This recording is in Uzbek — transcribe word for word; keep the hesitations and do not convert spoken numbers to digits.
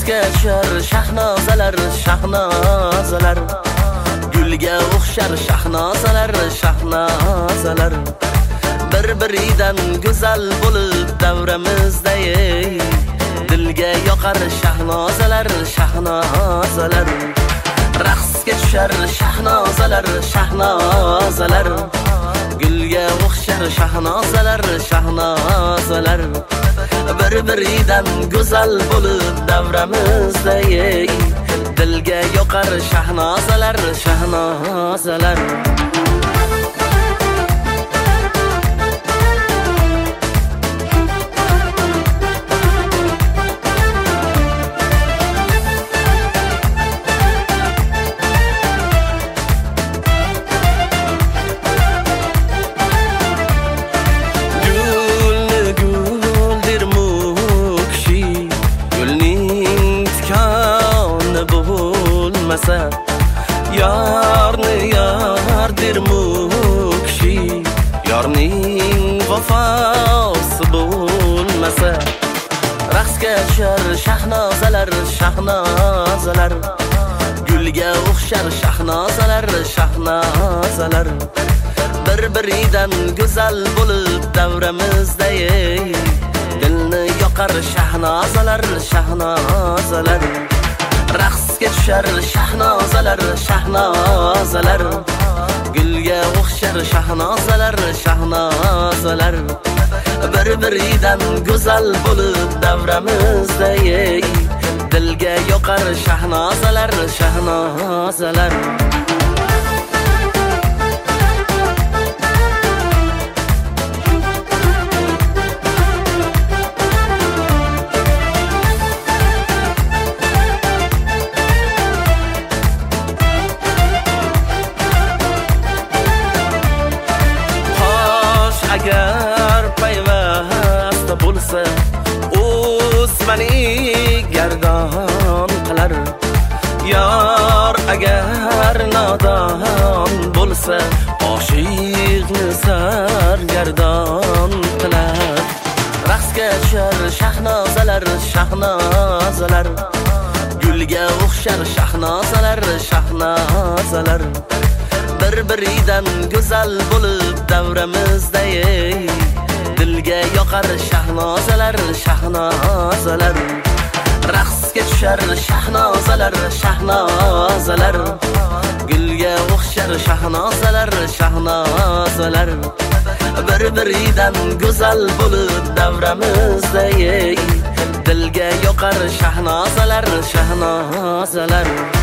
raqsga tushar shahnozalar shahnozalar, gulga o'xshar shahnozalar shahnozalar, bir-biridan go'zal bo'lib davramizda dilga yoqar shahnozalar shahnozalar, raqsga tushar shahnozalar shahnozalar, gulga o'xshar shahnozalar shahnozalar, bir-biridan go'zal bo'lib davramizda dilga yoqar shahnozalar shahnozalar. Yarni yardir mukshi, yarning vafosi bo'lmasa, raqsga tushar shahnozalar shahnozalar, gulga o'xshar shahnozalar shahnozalar, bir-biridan go'zal bo'lib davramizda dilni yoqar shahnozalar shahnozalar, raqsga tushar shahnozalar shahnozalar, gulga o'xshar shahnozalar shahnozalar, bir-biridan go'zal bo'lib davramizda dilga yoqar shahnozalar shahnozalar. Agar payvasta bo'lsa, o'smani gardon qilar. Yor agar nodon bo'lsa, oshiqni sargardon qilar. Raqsga tushar shahnozalar shahnozalar, gulga o'xshar shahnozalar shahnozalar, bir-biridan go'zal bo'lib davramizda dilga yoqar shahnozalar shahnozalar, raqsga tushar shahnozalar shahnozalar, gulga o'xshar shahnozalar shahnozalar, bir-biridan go'zal bo'lib davramizda dilga yoqar shahnozalar shahnozalar.